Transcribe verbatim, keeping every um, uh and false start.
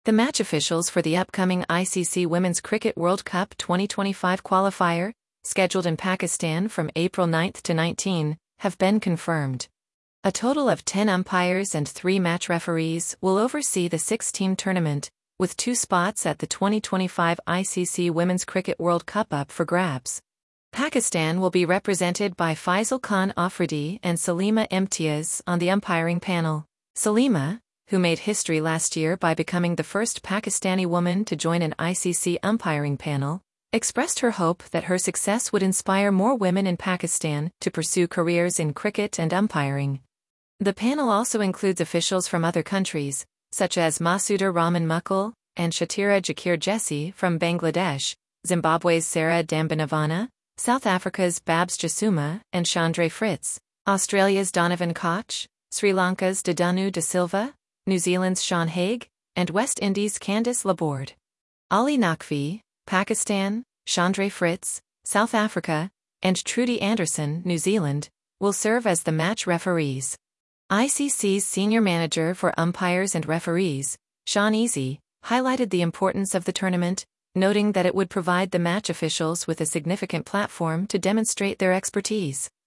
The match officials for the upcoming I C C Women's Cricket World Cup twenty twenty-five qualifier, scheduled in Pakistan from April ninth to nineteenth, have been confirmed. A total of ten umpires and three match referees will oversee the six-team tournament, with two spots at the twenty twenty-five I C C Women's Cricket World Cup up for grabs. Pakistan will be represented by Faisal Khan Afridi and Salima Imtiaz on the umpiring panel. Salima, who made history last year by becoming the first Pakistani woman to join an I C C umpiring panel, expressed her hope that her success would inspire more women in Pakistan to pursue careers in cricket and umpiring. The panel also includes officials from other countries, such as Masuda Rahman Mukul and Shatira Jakir Jesse from Bangladesh, Zimbabwe's Sarah Dambanavana, South Africa's Babs Jasuma and Chandra Fritz, Australia's Donovan Koch, Sri Lanka's Didanu De Silva, New Zealand's Sean Haig, and West Indies' Candice Laborde. Ali Naqvi, Pakistan, Chandra Fritz, South Africa, and Trudy Anderson, New Zealand, will serve as the match referees. I C C's senior manager for umpires and referees, Sean Easy, highlighted the importance of the tournament, noting that it would provide the match officials with a significant platform to demonstrate their expertise.